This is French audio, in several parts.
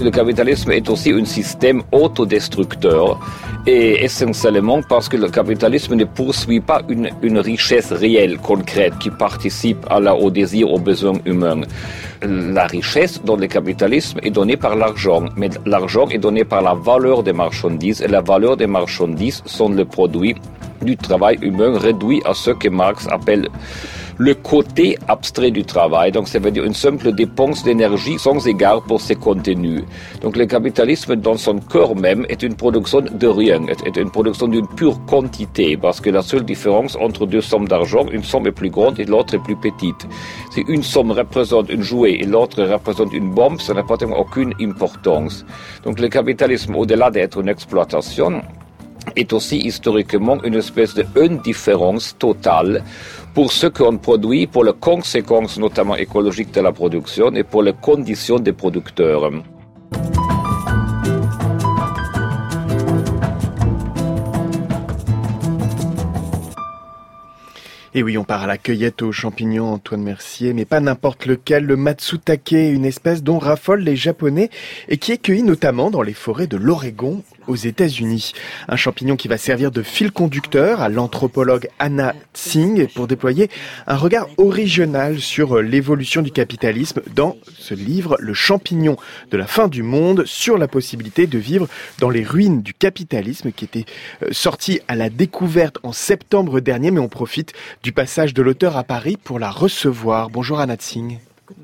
le capitalisme est aussi un système autodestructeur et essentiellement parce que le capitalisme ne poursuit pas une richesse réelle, concrète, qui participe au désir, aux besoins humains. La richesse dans le capitalisme est donnée par l'argent, mais l'argent est donné par la valeur des marchandises et la valeur des marchandises sont le produit du travail humain réduit à ce que Marx appelle le côté abstrait du travail. Donc, ça veut dire une simple dépense d'énergie sans égard pour ses contenus. Donc, le capitalisme, dans son cœur même, est une production de rien, est une production d'une pure quantité, parce que la seule différence entre deux sommes d'argent, une somme est plus grande et l'autre est plus petite. Si une somme représente une jouet et l'autre représente une bombe, ça n'a pratiquement aucune importance. Donc, le capitalisme, au-delà d'être une exploitation, est aussi historiquement une espèce d'indifférence totale pour ce qu'on produit, pour les conséquences notamment écologiques de la production et pour les conditions des producteurs. Et oui, on part à la cueillette aux champignons, Antoine Mercier, mais pas n'importe lequel, le matsutake, une espèce dont raffolent les Japonais et qui est cueilli notamment dans les forêts de l'Oregon aux États-Unis. Un champignon qui va servir de fil conducteur à l'anthropologue Anna Tsing pour déployer un regard original sur l'évolution du capitalisme dans ce livre, Le champignon de la fin du monde, sur la possibilité de vivre dans les ruines du capitalisme, qui était sorti à la découverte en septembre dernier, mais on profite du passage de l'auteur à Paris pour la recevoir. Bonjour Anna Tsing.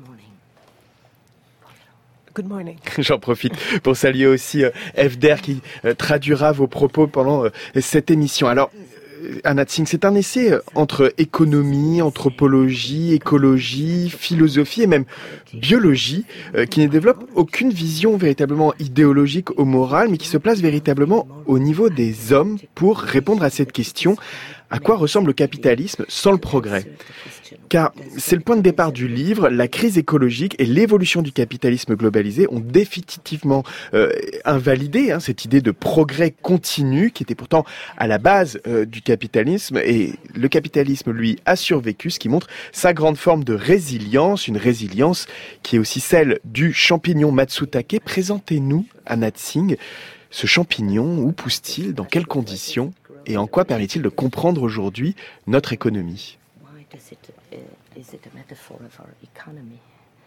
Good morning. J'en profite pour saluer aussi Fder qui traduira vos propos pendant cette émission. Alors, Anna Tsing, c'est un essai entre économie, anthropologie, écologie, philosophie et même biologie qui ne développe aucune vision véritablement idéologique ou morale, mais qui se place véritablement au niveau des hommes pour répondre à cette question. À quoi ressemble le capitalisme sans le progrès ? Car c'est le point de départ du livre, la crise écologique et l'évolution du capitalisme globalisé ont définitivement invalidé cette idée de progrès continu qui était pourtant à la base du capitalisme. Et le capitalisme, lui, a survécu, ce qui montre sa grande forme de résilience, une résilience qui est aussi celle du champignon matsutake. Présentez-nous, Anna Tsing, ce champignon, où pousse-t-il, dans quelles conditions et en quoi permet-il de comprendre aujourd'hui notre économie ? Is it a metaphor of our economy?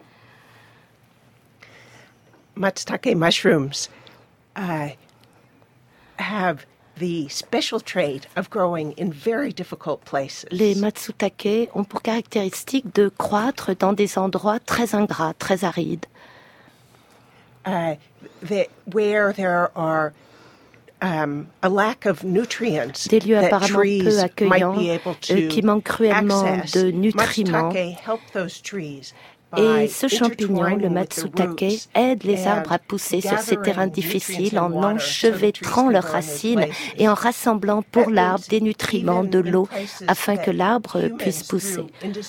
Matsutake mushrooms have the special trait of growing in very difficult places. Les matsutake ont pour caractéristique de croître dans des endroits très ingrats, très arides. Where there are a lack of nutrients, des lieux apparemment peu accueillants qui manquent cruellement de nutriments. Et ce champignon, le matsutake, aide les arbres à pousser sur ces terrains difficiles en enchevêtrant leurs racines et en rassemblant pour l'arbre des nutriments, de l'eau, afin que l'arbre puisse pousser.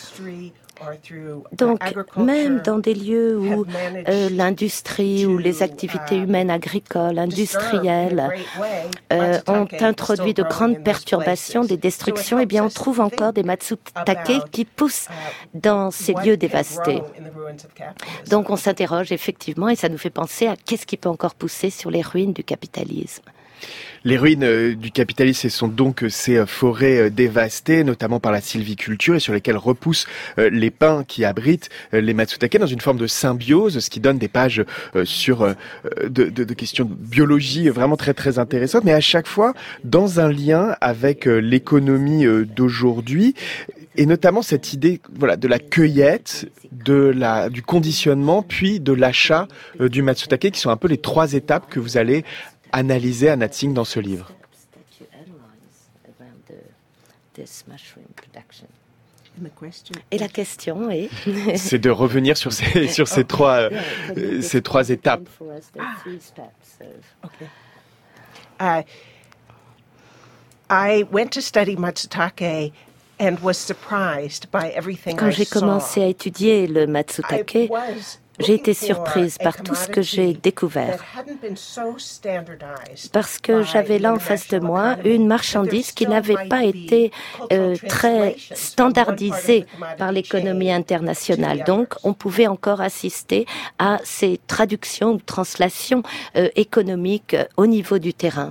Donc, même dans des lieux où l'industrie ou les activités humaines agricoles, industrielles ont introduit de grandes perturbations, des destructions, eh bien, on trouve encore des matsutake qui poussent dans ces lieux dévastés. Donc, on s'interroge effectivement et ça nous fait penser à qu'est-ce qui peut encore pousser sur les ruines du capitalisme. Les ruines du capitalisme, ce sont donc ces forêts dévastées, notamment par la sylviculture, et sur lesquelles repoussent les pins qui abritent les matsutake dans une forme de symbiose, ce qui donne des pages sur de questions de biologie vraiment très très intéressantes, mais à chaque fois dans un lien avec l'économie d'aujourd'hui. Et notamment cette idée, de la cueillette, du conditionnement, puis de l'achat du matsutake, qui sont un peu les trois étapes que vous allez analyser, Anna Tsing, dans ce livre. Et la question est... c'est de revenir sur ces trois étapes. I went to study matsutake and was surprised by everything Quand j'ai I saw. commencé à étudier le matsutake, J'ai été surprise par tout ce que j'ai découvert, parce que j'avais là en face de moi une marchandise qui n'avait pas été très standardisée par l'économie internationale. Donc, on pouvait encore assister à ces traductions ou translations économiques au niveau du terrain.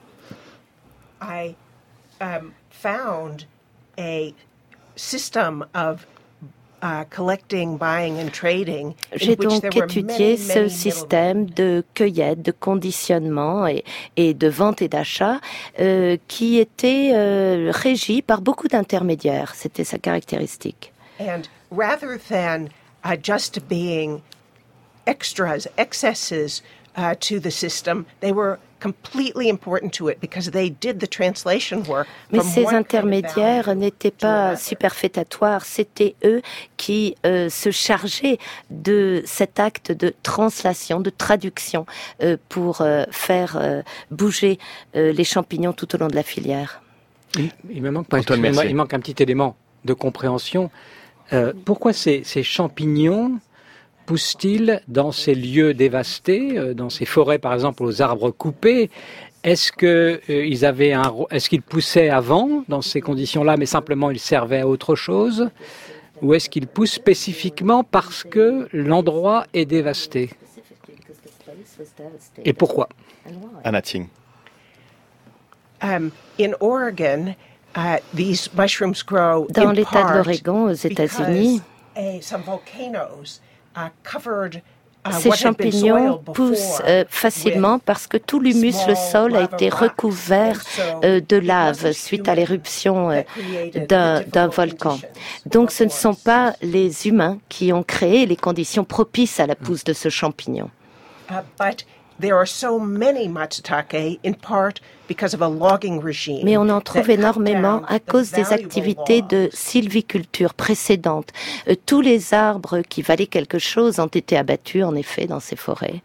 I found a system of collecting, buying and trading. J'ai donc étudié ce système de cueillette, de conditionnement et de vente et d'achat qui était régi par beaucoup d'intermédiaires. C'était sa caractéristique. And rather than just being extras, excesses to the system, they were completely important to it because they did the translation work. Mais ces intermédiaires n'étaient pas superfétatoires, c'était eux qui se chargeaient de cet acte de translation, de traduction pour faire bouger les champignons tout au long de la filière. Il me manque il manque un petit élément de compréhension. Pourquoi ces champignons poussent-ils dans ces lieux dévastés, dans ces forêts par exemple aux arbres coupés? Est-ce qu'ils poussaient avant dans ces conditions-là, mais simplement ils servaient à autre chose? Ou est-ce qu'ils poussent spécifiquement parce que l'endroit est dévasté? Et pourquoi? Anna Tsing. In Oregon, these mushrooms grow dans l'État de l'Oregon, aux États-Unis. Ces champignons poussent facilement parce que tout l'humus, le sol, a été recouvert de lave suite à l'éruption d'un volcan. Donc ce ne sont pas les humains qui ont créé les conditions propices à la pousse de ce champignon. Mais on en trouve énormément à cause des activités de sylviculture précédentes. Tous les arbres qui valaient quelque chose ont été abattus, en effet, dans ces forêts.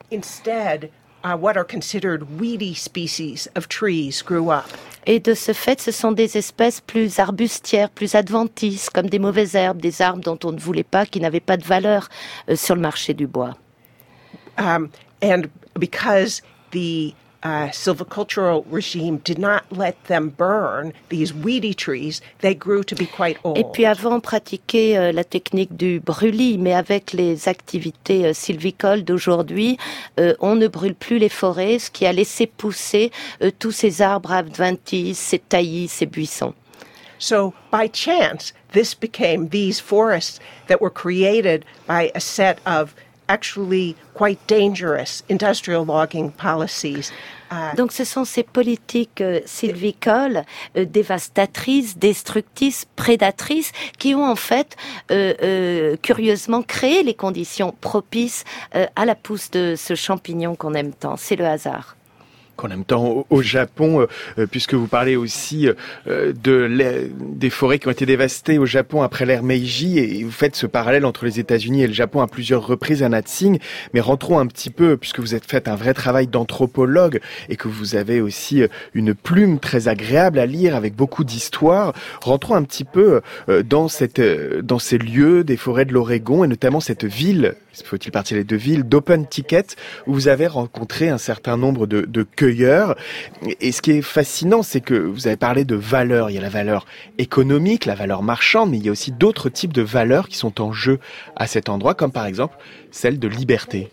Et de ce fait, ce sont des espèces plus arbustières, plus adventices, comme des mauvaises herbes, des arbres dont on ne voulait pas, qui n'avaient pas de valeur sur le marché du bois. And because the silvicultural regime did not let them burn these weedy trees, they grew to be quite old. Et puis avant, on pratiquait la technique du brûlis, mais avec les activités sylvicoles d'aujourd'hui, on ne brûle plus les forêts, ce qui a laissé pousser tous ces arbres adventices, ces taillis, ces buissons. So, by chance, this became these forests that were created by a set of actually quite dangerous industrial logging policies. Donc ce sont ces politiques sylvicoles dévastatrices, destructrices, prédatrices qui ont en fait curieusement créé les conditions propices à la pousse de ce champignon qu'on aime tant. C'est le hasard. Qu'en même temps, au Japon, puisque vous parlez aussi des forêts qui ont été dévastées au Japon après l'ère Meiji, et vous faites ce parallèle entre les États-Unis et le Japon à plusieurs reprises, Anna Tsing. Mais rentrons un petit peu, puisque vous êtes fait un vrai travail d'anthropologue et que vous avez aussi une plume très agréable à lire avec beaucoup d'histoire. Rentrons un petit peu dans ces lieux des forêts de l'Oregon et notamment cette ville. Faut-il partir les deux villes d'Open Ticket où vous avez rencontré un certain nombre de cueilleurs. Et ce qui est fascinant, c'est que vous avez parlé de valeurs. Il y a la valeur économique, la valeur marchande, mais il y a aussi d'autres types de valeurs qui sont en jeu à cet endroit, comme par exemple celle de liberté.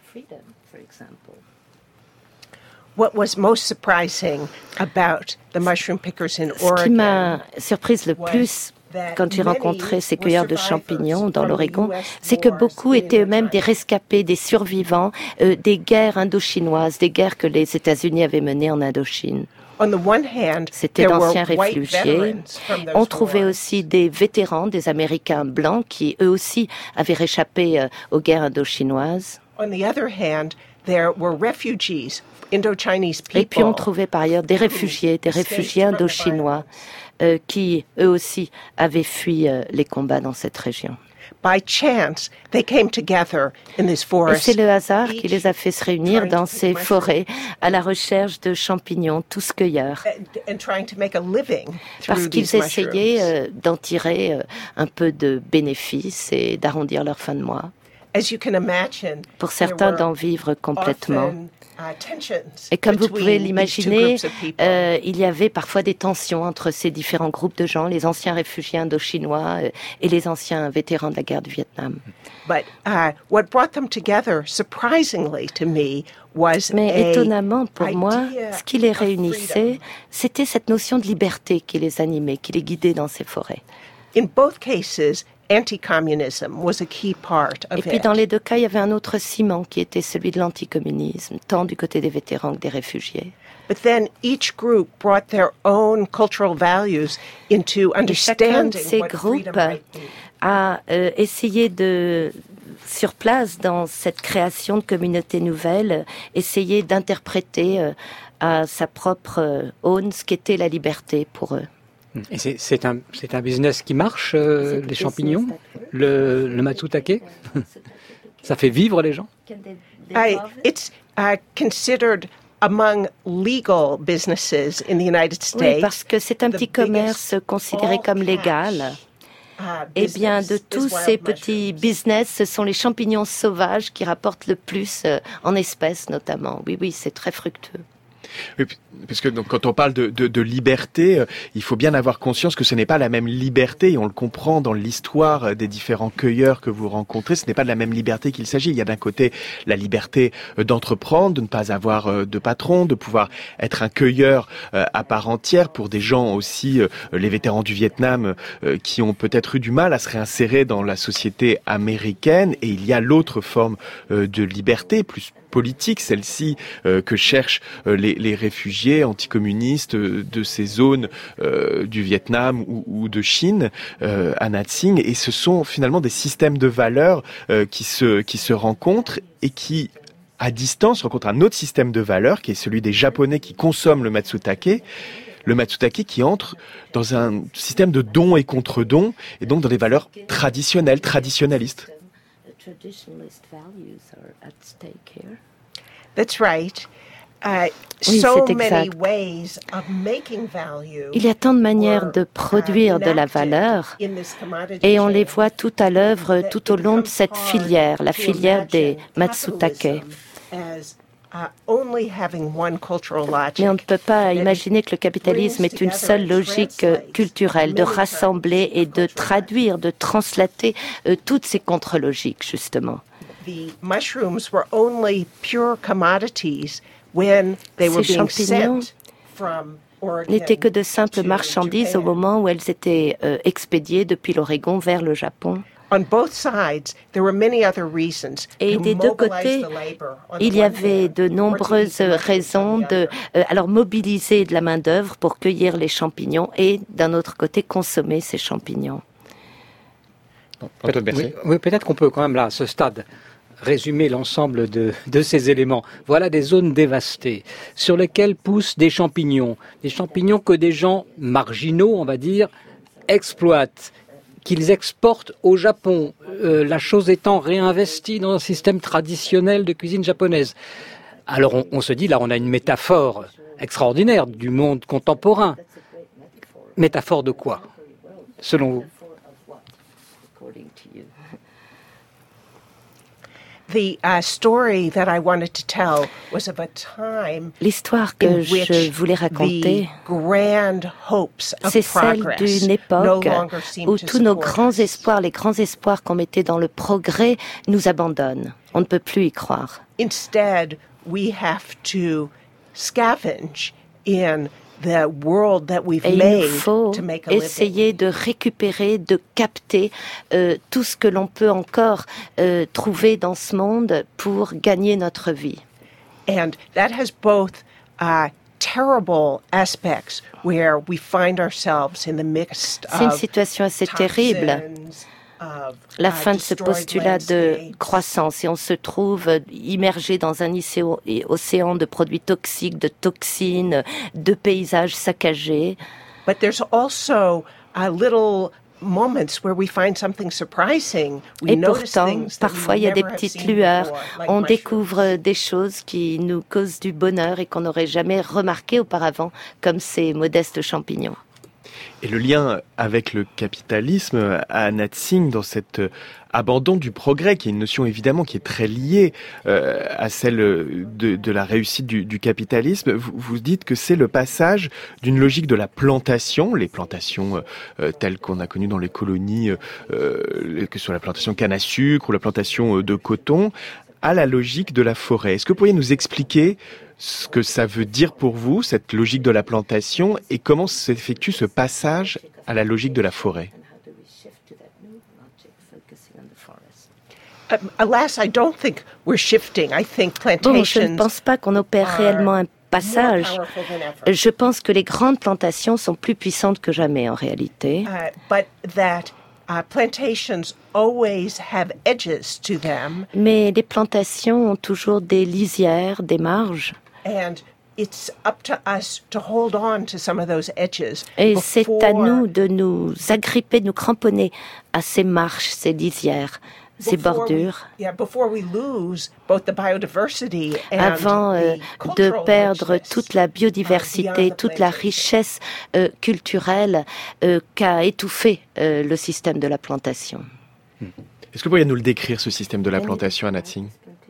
What was most surprising about the mushroom pickers in Oregon? Ce qui m'a surprise le plus quand j'ai rencontré ces cueilleurs de champignons dans l'Oregon, c'est que beaucoup étaient eux-mêmes des rescapés, des survivants des guerres indo-chinoises, des guerres que les États-Unis avaient menées en Indochine. C'était d'anciens réfugiés. On trouvait aussi des vétérans, des Américains blancs qui eux aussi avaient réchappé aux guerres indo-chinoises. Et puis on trouvait par ailleurs des réfugiés indo-chinois qui eux aussi avaient fui les combats dans cette région. Et c'est le hasard qui les a fait se réunir dans ces forêts à la recherche de champignons, tous cueilleurs, parce qu'ils essayaient d'en tirer un peu de bénéfices et d'arrondir leur fin de mois. pour certains d'en vivre complètement. Et comme vous pouvez l'imaginer, il y avait parfois des tensions entre ces différents groupes de gens, les anciens réfugiés indochinois et les anciens vétérans de la guerre du Vietnam. Mais étonnamment pour moi, ce qui les réunissait, c'était cette notion de liberté qui les animait, qui les guidait dans ces forêts. In both cases, anti-communism was a key part of it. Et puis dans les deux cas, il y avait un autre ciment qui était celui de l'anticommunisme, tant du côté des vétérans que des réfugiés. But then each group brought their own cultural values into understanding chacun de ces what groupes freedom might be. A essayé de, sur place, dans cette création de communautés nouvelles, essayer d'interpréter à sa propre aune ce qu'était la liberté pour eux. Et c'est un business qui marche, les champignons, le matsutake. Ça fait vivre les gens. It's considered among legal businesses in the United States. Oui, parce que c'est un petit commerce considéré comme légal. Eh bien, de tous ces petits business, ce sont les champignons sauvages qui rapportent le plus en espèces notamment. Oui, c'est très fructueux. Oui, parce que donc, quand on parle de liberté, il faut bien avoir conscience que ce n'est pas la même liberté, et on le comprend dans l'histoire des différents cueilleurs que vous rencontrez, ce n'est pas de la même liberté qu'il s'agit. Il y a d'un côté la liberté d'entreprendre, de ne pas avoir de patron, de pouvoir être un cueilleur à part entière pour des gens aussi, les vétérans du Vietnam, qui ont peut-être eu du mal à se réinsérer dans la société américaine, et il y a l'autre forme de liberté, plus politique, celle-ci que cherchent les réfugiés anticommunistes de ces zones du Vietnam ou de Chine à Nha Trang, et ce sont finalement des systèmes de valeurs qui se rencontrent et qui à distance rencontrent un autre système de valeurs qui est celui des Japonais qui consomment le matsutake qui entre dans un système de dons et contre-dons, et donc dans des valeurs traditionnelles, traditionnalistes. That's right. Oui, c'est exact. Il y a tant de manières de produire de la valeur, et on les voit tout à l'œuvre tout au long de cette filière, la filière des matsutake. Mais on ne peut pas imaginer que le capitalisme est une seule logique culturelle, de rassembler et de traduire, de translater toutes ces contre-logiques, justement. The mushrooms were only pure commodities when they were being sent from Oregon. N'étaient que de simples marchandises au moment où elles étaient expédiées depuis l'Oregon vers le Japon. On both sides, there were many other reasons. Et des deux côtés, il y avait de nombreuses raisons de alors mobiliser de la main-d'œuvre pour cueillir les champignons et d'un autre côté consommer ces champignons. Oui, peut-être qu'on peut quand même là, à ce stade, résumer l'ensemble de ces éléments. Voilà des zones dévastées sur lesquelles poussent des champignons que des gens marginaux, on va dire, exploitent, qu'ils exportent au Japon, la chose étant réinvestie dans un système traditionnel de cuisine japonaise. Alors on se dit, là on a une métaphore extraordinaire du monde contemporain. Métaphore de quoi, selon vous? L'histoire que je voulais raconter, c'est celle d'une époque où tous nos grands espoirs, les grands espoirs qu'on mettait dans le progrès, nous abandonnent. On ne peut plus y croire. Instead, we have to scavenge in the world that we've made to make a living. Essayer de récupérer, de capter tout ce que l'on peut encore trouver dans ce monde pour gagner notre vie. And that has both terrible aspects where we find ourselves in the midst of C'est une situation assez terrible. La fin de ce postulat de croissance, et on se trouve immergé dans un océan de produits toxiques, de toxines, de paysages saccagés. But there's also little moments where we find something surprising. Et pourtant, parfois, il y a des petites lueurs. On découvre des choses qui nous causent du bonheur et qu'on n'aurait jamais remarqué auparavant, comme ces modestes champignons. Et le lien avec le capitalisme, Anat Singh, dans cet abandon du progrès, qui est une notion évidemment qui est très liée à celle de la réussite du capitalisme, vous dites que c'est le passage d'une logique de la plantation, les plantations telles qu'on a connues dans les colonies, que ce soit la plantation canne à sucre ou la plantation de coton, à la logique de la forêt. Est-ce que vous pourriez nous expliquer ce que ça veut dire pour vous, cette logique de la plantation, et comment s'effectue ce passage à la logique de la forêt? Alas, I don't think we're shifting. I think plantations. Bon, je ne pense pas qu'on opère réellement un passage. Je pense que les grandes plantations sont plus puissantes que jamais en réalité. But that plantations always have edges to them. Mais les plantations ont toujours des lisières, des marges. And it's up to us to hold on to some of those edges. Et c'est à nous de nous agripper, de nous cramponner à ces marches, ces lisières, ces bordures, avant de perdre toute la biodiversité, toute la richesse culturelle qu'a étouffé le système de la plantation. Est-ce que vous pourriez nous le décrire, ce système de la plantation, Anat Singh?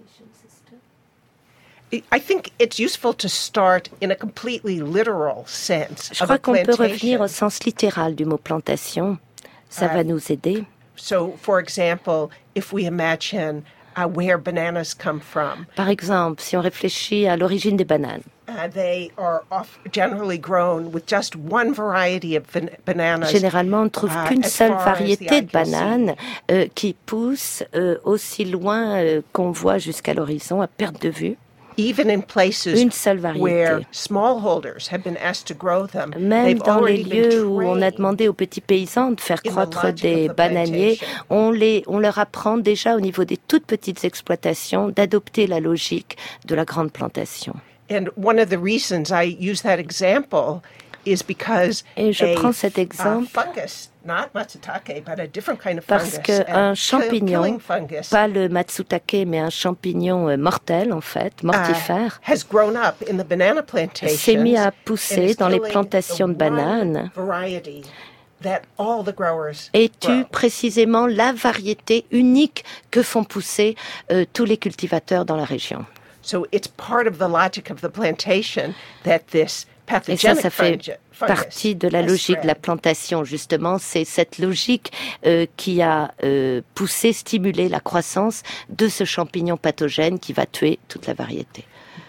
I think it's useful to start in a completely literal sense. Je crois qu'on peut revenir au sens littéral du mot plantation. Ça va nous aider. So, for example, if we imagine where bananas come from. Par exemple, si on réfléchit à l'origine des bananes. They are generally grown with just one variety of bananas. Généralement, on ne trouve qu'une seule variété de bananes qui pousse aussi loin qu'on voit jusqu'à l'horizon, à perte de vue. Even in places where smallholders have been asked to grow them, même dans les lieux où on a demandé aux petits paysans de faire croître des bananiers, on leur apprend déjà au niveau des toutes petites exploitations d'adopter la logique de la grande plantation. And one of the reasons I use that example is because et je prends cet exemple parce qu'un champignon, pas le matsutake, mais un champignon mortel en fait, mortifère, s'est mis à pousser dans les plantations de bananes et tue précisément la variété unique que font pousser tous les cultivateurs dans la région. So it's part of the logic of the plantation that this et ça fait partie de la logique de la plantation, justement. C'est cette logique qui a poussé, stimulé la croissance de ce champignon pathogène qui va tuer toute la variété.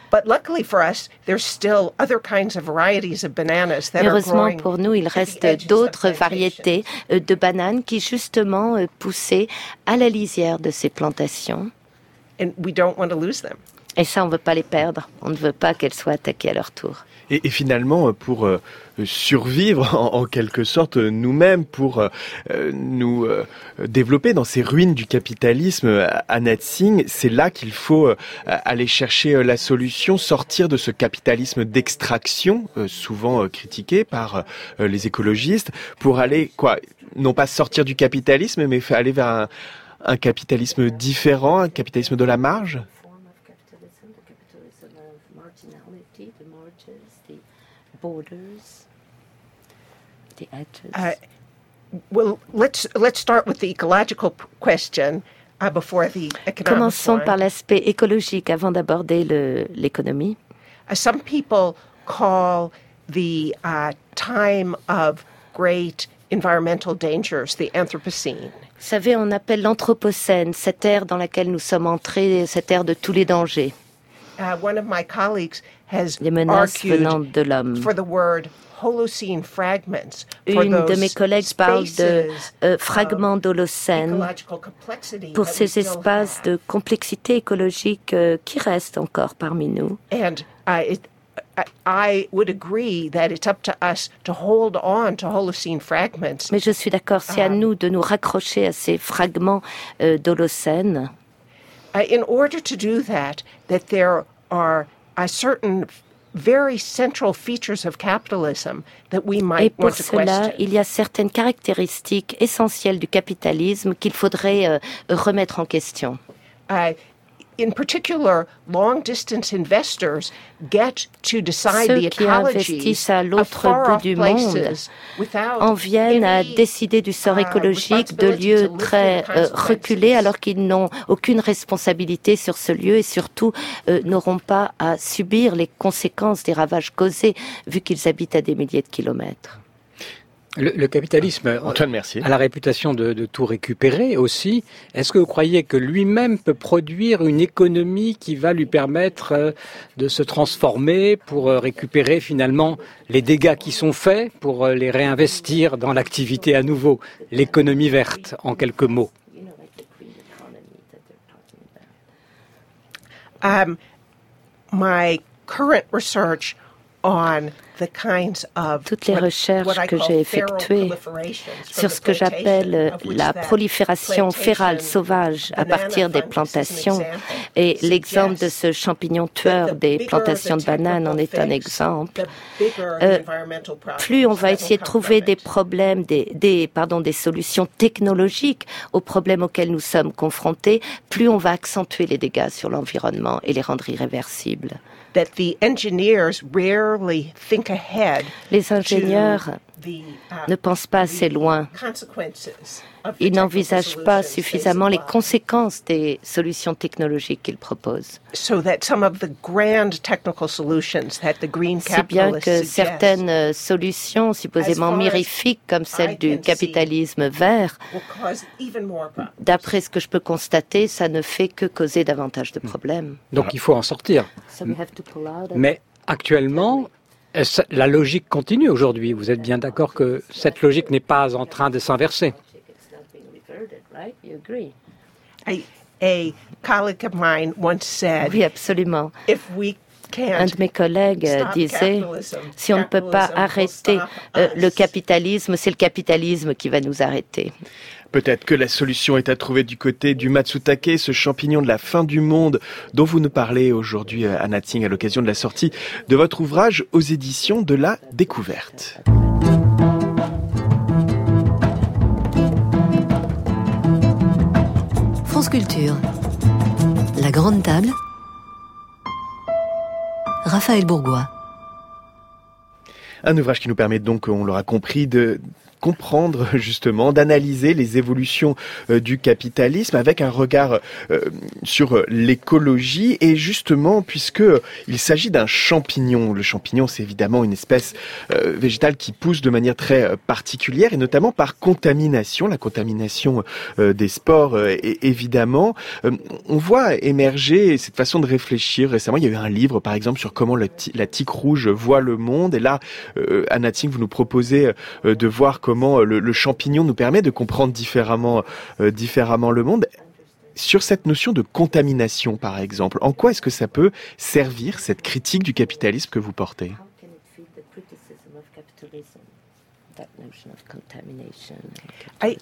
Heureusement pour nous, il reste d'autres variétés de bananes qui, justement, poussaient à la lisière de ces plantations. And we don't want to lose them. Et ça, on ne veut pas les perdre. On ne veut pas qu'elles soient attaquées à leur tour. Et finalement, pour survivre en quelque sorte nous-mêmes, pour nous développer dans ces ruines du capitalisme, Anat Singh, c'est là qu'il faut aller chercher la solution, sortir de ce capitalisme d'extraction, souvent critiqué par les écologistes, pour aller, non pas sortir du capitalisme, mais aller vers un capitalisme différent, un capitalisme de la marge. Borders, the edges. Well, let's start with the ecological question before the economic. Commençons par l'aspect écologique avant d'aborder l'économie. Some people call the time of great environmental dangers the Anthropocene. Vous savez, on appelle l'Anthropocène cette ère dans laquelle nous sommes entrés, cette ère de tous les dangers. One of my colleagues has les menaces venant de l'homme. For the word Holocene fragments. Une de mes collègues parle de fragments d'Holocène pour ces espaces de complexité écologique qui restent encore parmi nous. And I would agree that it's up to us to hold on to Holocene fragments. Mais je suis d'accord, c'est à nous de nous raccrocher à ces fragments d'Holocène. In order to do that there are certain very central features of capitalism that we might want to question. Et pour cela, il y a certaines caractéristiques essentielles du capitalisme qu'il faudrait remettre en question. in particular, long-distance investors get to decide the ecologies of far-off places en viennent à décider du sort écologique de lieux très reculés alors qu'ils n'ont aucune responsabilité sur ce lieu et surtout n'auront pas à subir les conséquences des ravages causés vu qu'ils habitent à des milliers de kilomètres. Le capitalisme a la réputation de tout récupérer aussi. Est-ce que vous croyez que lui-même peut produire une économie qui va lui permettre de se transformer pour récupérer finalement les dégâts qui sont faits, pour les réinvestir dans l'activité à nouveau, l'économie verte, en quelques mots? My current research on toutes les recherches que j'ai effectuées sur ce que j'appelle la prolifération férale sauvage à partir des plantations, et l'exemple de ce champignon tueur des plantations de bananes en est un exemple. Plus on va essayer de trouver des problèmes, des solutions technologiques aux problèmes auxquels nous sommes confrontés, plus on va accentuer les dégâts sur l'environnement et les rendre irréversibles. Les ingénieurs ne pensent pas assez loin. Ils n'envisagent pas suffisamment les conséquences des solutions technologiques qu'ils proposent. Si bien que certaines solutions supposément mirifiques comme celle du capitalisme vert, d'après ce que je peux constater, ça ne fait que causer davantage de problèmes. Donc il faut en sortir. Mais actuellement, la logique continue aujourd'hui. Vous êtes bien d'accord que cette logique n'est pas en train de s'inverser? Oui, absolument. Un de mes collègues disait, si on ne peut pas arrêter le capitalisme, c'est le capitalisme qui va nous arrêter. Peut-être que la solution est à trouver du côté du matsutake, ce champignon de la fin du monde dont vous nous parlez aujourd'hui, Anna Tsing, à l'occasion de la sortie de votre ouvrage aux éditions de la Découverte. France Culture. La Grande Table. Raphaël Bourgois. Un ouvrage qui nous permet donc, on l'aura compris, de comprendre justement, d'analyser les évolutions du capitalisme avec un regard sur l'écologie et justement puisque il s'agit d'un champignon. Le champignon, c'est évidemment une espèce végétale qui pousse de manière très particulière et notamment par contamination, la contamination des spores évidemment. On voit émerger cette façon de réfléchir. Récemment, il y a eu un livre par exemple sur comment la tique rouge voit le monde et là, Anna Tsing, vous nous proposez de voir comment le champignon nous permet de comprendre différemment le monde. Sur cette notion de contamination, par exemple, en quoi est-ce que ça peut servir, cette critique du capitalisme que vous portez ? Oui,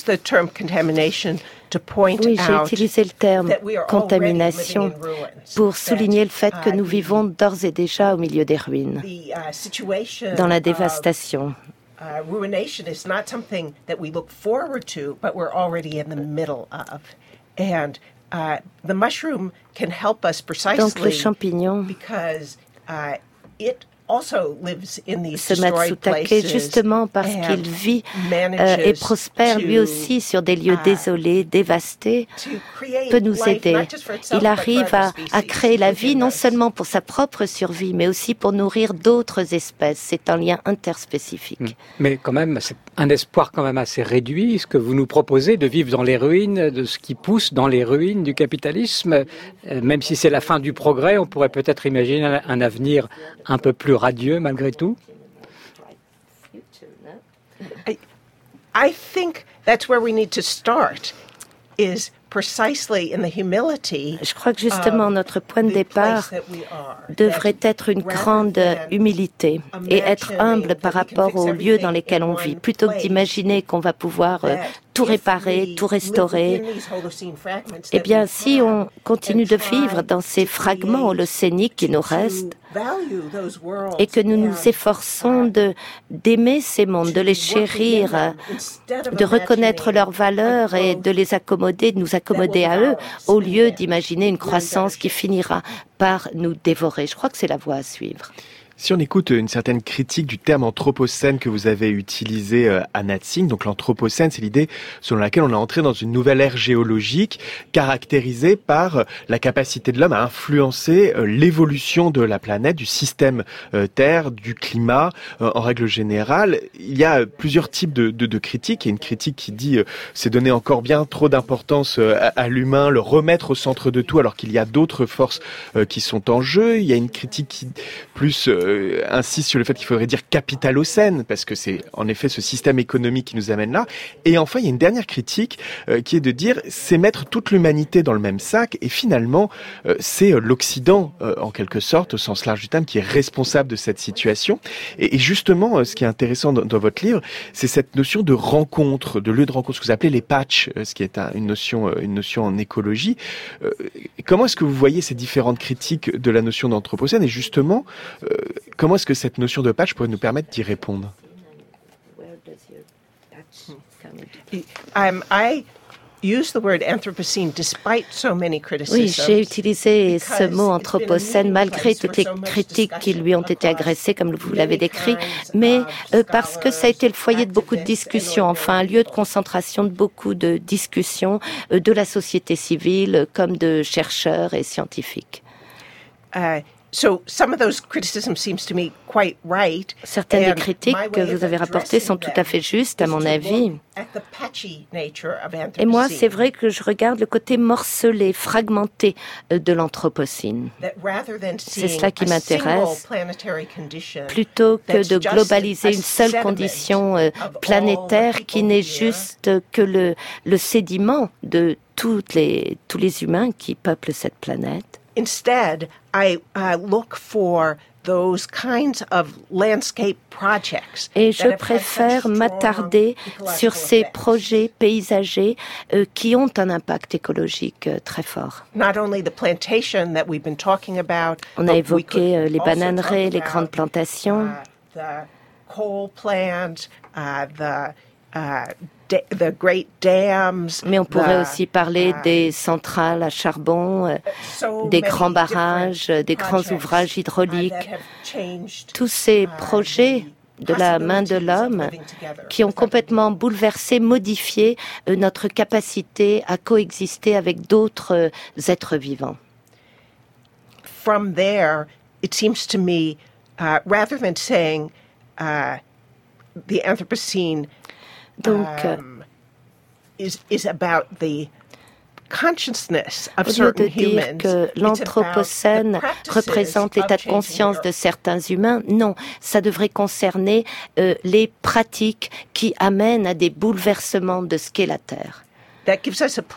j'ai utilisé le terme contamination pour souligner le fait que nous vivons d'ores et déjà au milieu des ruines, dans la dévastation. Ruination is not something that we look forward to, but we're already in the middle of. And the mushroom can help us precisely Donc le champignon because it also lives in these ce destroyed matsutake, places justement parce qu'il vit et prospère lui aussi sur des lieux désolés, dévastés, peut nous aider. Il arrive à créer la vie non seulement pour sa propre survie, mais aussi pour nourrir d'autres espèces. C'est un lien interspécifique. Mais quand même, c'est un espoir quand même assez réduit, ce que vous nous proposez, de vivre dans les ruines, de ce qui pousse dans les ruines du capitalisme. Même si c'est la fin du progrès, on pourrait peut-être imaginer un avenir un peu plus radieux malgré tout. I think that's where we need to start, is precisely in the humility. Je crois que justement notre point de départ devrait être une grande humilité et être humble par rapport aux lieux dans lesquels on vit, plutôt que d'imaginer qu'on va pouvoir tout réparer, tout restaurer. Eh bien, si on continue de vivre dans ces fragments holocéniques qui nous restent, et que nous nous efforçons d'aimer ces mondes, de les chérir, de reconnaître leurs valeurs et de les accommoder, de nous accommoder à eux, au lieu d'imaginer une croissance qui finira par nous dévorer. Je crois que c'est la voie à suivre. Si on écoute une certaine critique du terme anthropocène que vous avez utilisé à Natsing, donc l'anthropocène, c'est l'idée selon laquelle on est entré dans une nouvelle ère géologique caractérisée par la capacité de l'homme à influencer l'évolution de la planète, du système Terre, du climat. En règle générale, il y a plusieurs types de critiques. Il y a une critique qui dit c'est donner encore bien trop d'importance à l'humain, le remettre au centre de tout alors qu'il y a d'autres forces qui sont en jeu. Il y a une critique qui plus insiste sur le fait qu'il faudrait dire capitalocène, parce que c'est en effet ce système économique qui nous amène là. Et enfin, il y a une dernière critique qui est de dire c'est mettre toute l'humanité dans le même sac, et finalement, c'est l'Occident, en quelque sorte, au sens large du terme, qui est responsable de cette situation. Et justement, ce qui est intéressant dans votre livre, c'est cette notion de rencontre, de lieu de rencontre, ce que vous appelez les patchs, ce qui est une notion en écologie. Comment est-ce que vous voyez ces différentes critiques de la notion d'anthropocène, et justement, comment est-ce que cette notion de patch pourrait nous permettre d'y répondre? Oui, j'ai utilisé ce mot anthropocène malgré toutes les critiques qui lui ont été agressées, comme vous l'avez décrit, mais parce que ça a été le foyer de beaucoup de discussions, enfin un lieu de concentration de beaucoup de discussions de la société civile comme de chercheurs et scientifiques. Certaines des critiques que vous avez rapportées sont tout à fait justes, à mon avis. Et moi, c'est vrai que je regarde le côté morcelé, fragmenté de l'anthropocène. C'est cela qui m'intéresse, plutôt que de globaliser une seule condition planétaire qui n'est juste que le sédiment de tous les humains qui peuplent cette planète. Instead, I look for those kinds of landscape projects. Et je préfère m'attarder sur ces projets paysagers qui ont un impact écologique très fort. Not only the plantation that we've been talking about. On a évoqué les bananeraies, les grandes plantations. The coal plants, the great dams. Mais on pourrait aussi parler des centrales à charbon, des grands barrages, des grands ouvrages hydrauliques. Tous ces projets de la main de l'homme qui ont complètement bouleversé, modifié notre capacité à coexister avec d'autres êtres vivants. From there, it seems to me, rather than saying the Anthropocene Donc, is about the consciousness of au lieu certain de dire humans, que l'anthropocène représente l'état de conscience de certains humains, non, ça devrait concerner les pratiques qui amènent à des bouleversements de ce qu'est la Terre. Et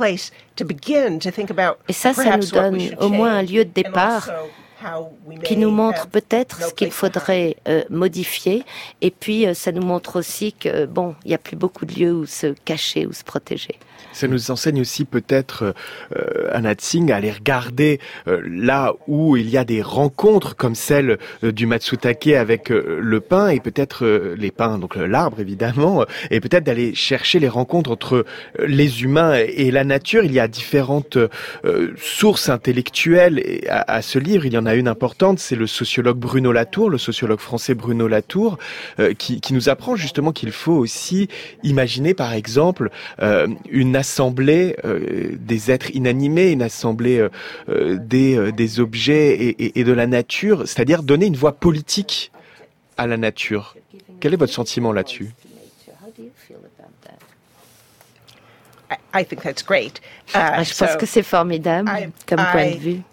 ça nous donne au moins un lieu de départ qui nous montre peut-être ce qu'il faudrait modifier, et puis ça nous montre aussi que bon, il n'y a plus beaucoup de lieux où se cacher, où se protéger. Ça nous enseigne aussi peut-être à Natsing à aller regarder là où il y a des rencontres comme celle du Matsutake avec le pin, et peut-être les pins, donc l'arbre évidemment, et peut-être d'aller chercher les rencontres entre les humains et la nature. Il y a différentes sources intellectuelles à ce livre. Il y en a une importante, c'est le sociologue Bruno Latour, le sociologue français Bruno Latour, qui nous apprend justement qu'il faut aussi imaginer par exemple une assemblée des êtres inanimés, une assemblée des objets et de la nature, c'est-à-dire donner une voix politique à la nature. Quel est votre sentiment là-dessus? I think that's great. Je pense que c'est formidable comme point de vue.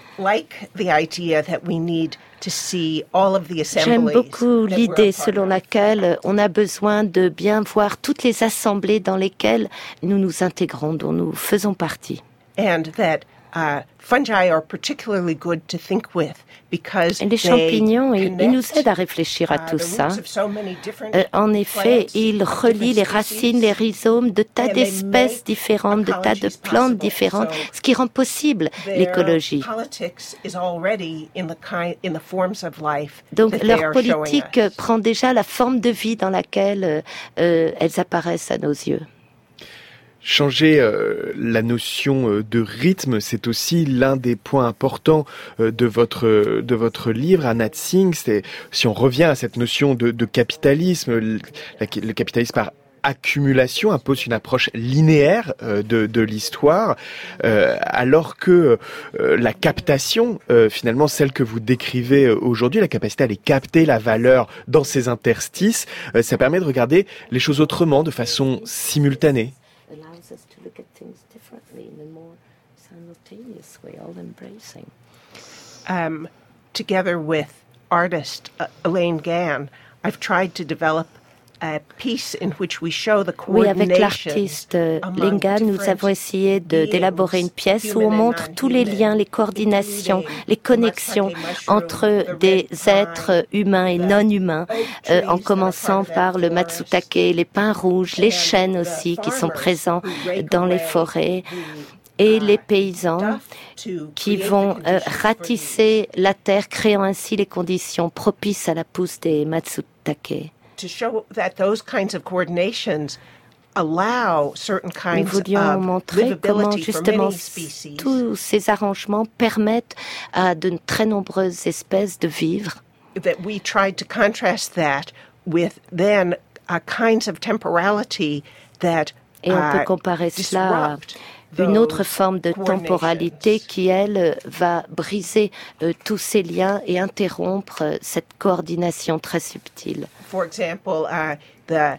J'aime beaucoup l'idée selon laquelle on a besoin de bien voir toutes les assemblées dans lesquelles nous nous intégrons, dont nous faisons partie. fungi are particularly good to think with because les champignons, ils nous aident à réfléchir à tout ça. En effet, ils relient les racines, les rhizomes de tas d'espèces différentes, de tas de plantes différentes, ce qui rend possible l'écologie. Donc leur politique prend déjà la forme de vie dans laquelle elles apparaissent à nos yeux. Changer la notion de rythme, c'est aussi l'un des points importants de votre livre, Anat Singh. Si on revient à cette notion de capitalisme, le capitalisme par accumulation impose une approche linéaire de l'histoire, alors que la captation, finalement celle que vous décrivez aujourd'hui, la capacité à aller capter la valeur dans ces interstices, ça permet de regarder les choses autrement, de façon simultanée. Us to look at things differently in a more simultaneous way, all embracing. Together with artist Elaine Gann, I've tried to develop a piece in which we show the coordination. Oui, avec l'artiste Elaine Gann, nous avons essayé d'élaborer une pièce où on montre tous les liens, les coordinations, les connexions entre des êtres humains et non humains, en commençant par le matsutake, les pins rouges, les chênes aussi qui sont présents dans les forêts, et les paysans qui vont ratisser la terre, créant ainsi les conditions propices à la pousse des matsutake. To show that those kinds of coordinations allow certain kinds Nous voulions montrer comment justement tous ces arrangements permettent à de très nombreuses espèces de vivre. That we tried to contrast that with then kinds of temporality that Et on peut comparer cela à une autre forme de temporalité qui, elle, va briser tous ces liens et interrompre cette coordination très subtile. For example, the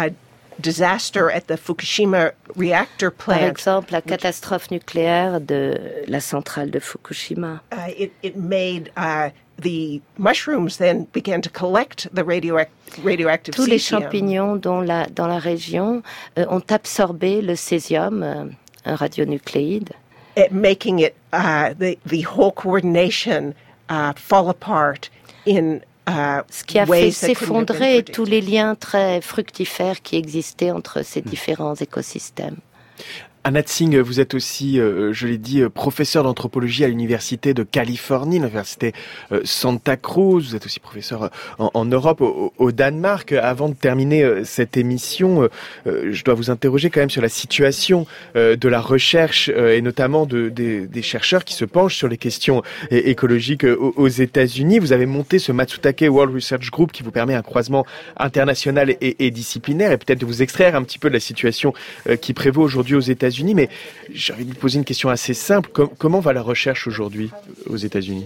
disaster at the Fukushima reactor plant. Par exemple, la catastrophe nucléaire de la centrale de Fukushima. It made the mushrooms then began to collect the radioactive Tous les cesium. champignons dans la région ont absorbé le césium, un radionucléide. Making it the whole coordination fall apart in ce qui a fait s'effondrer tous les liens très fructifères qui existaient entre ces différents écosystèmes. Anat Singh, vous êtes aussi, je l'ai dit, professeur d'anthropologie à l'université de Californie, l'université Santa Cruz. Vous êtes aussi professeur en Europe, au Danemark. Avant de terminer cette émission, je dois vous interroger quand même sur la situation de la recherche et notamment des chercheurs qui se penchent sur les questions écologiques aux États-Unis. Vous avez monté ce Matsutake World Research Group qui vous permet un croisement international et disciplinaire et peut-être de vous extraire un petit peu de la situation qui prévaut aujourd'hui aux États-Unis. Mais j'ai envie de vous poser une question assez simple. Comment va la recherche aujourd'hui aux États-Unis?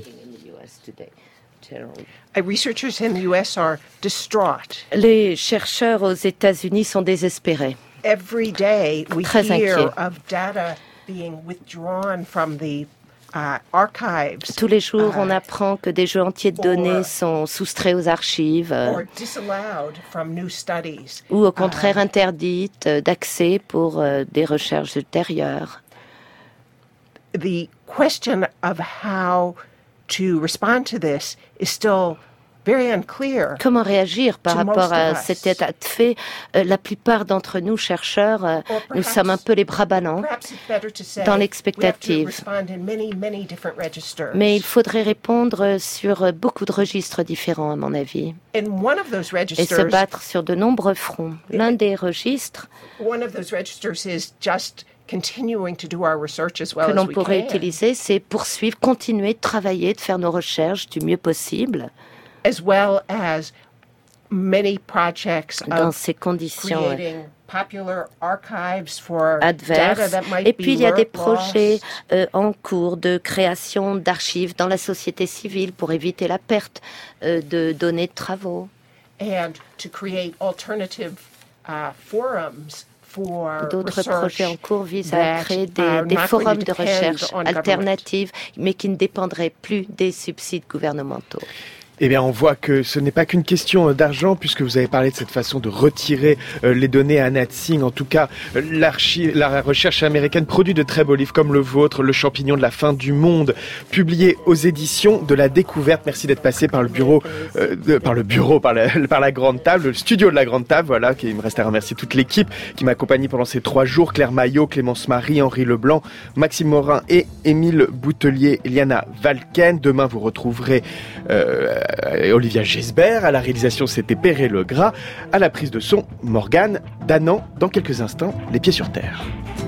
Researchers in the US are distraught. Les chercheurs aux États-Unis sont désespérés. Every day we Très hear inquiets. of data being withdrawn from the archives. Tous les jours, on apprend que des jeux entiers de données sont soustraits aux archives Or disallowed from new studies. ou au contraire interdites d'accès pour des recherches ultérieures. The question of how to respond to this is still very unclear. Comment réagir par To rapport most à of us. cet état de fait? La plupart d'entre nous, chercheurs, nous sommes un peu les bras ballants. Perhaps it's better to say dans we l'expectative. have to respond in many different registers. Mais il faudrait répondre sur beaucoup de registres différents, à mon avis, In one of those et se registers, battre sur de nombreux fronts. L'un des registres is just continuing to do our research as well que as l'on we pourrait can, utiliser, c'est poursuivre, continuer de travailler, de faire nos recherches du mieux possible. as well as many projects Dans of ces conditions creating popular archives for data adverses. that might Et puis, il y a des be projets lost. en cours de création d'archives dans la société civile pour éviter la perte de données de travaux. And to create alternative forums for D'autres research projets en cours visent à that créer are des not going forums to de depend recherche on government. alternatifs, mais qui ne dépendraient plus des subsides gouvernementaux. Eh bien, on voit que ce n'est pas qu'une question d'argent, puisque vous avez parlé de cette façon de retirer les données à Natsing. En tout cas, la recherche américaine produit de très beaux livres comme le vôtre, Le champignon de la fin du monde, publié aux éditions de la Découverte. Merci d'être passé par la Grande Table, le studio de la Grande Table. Voilà, il me reste à remercier toute l'équipe qui m'a accompagné pendant ces 3 jours. Claire Maillot, Clémence Marie, Henri Leblanc, Maxime Morin et Émile Boutelier, Liana Valken. Demain, vous retrouverez Olivia Gesbert. À la réalisation, c'était Perret Legras. À la prise de son, Morgane Danan. Dans quelques instants, les pieds sur terre.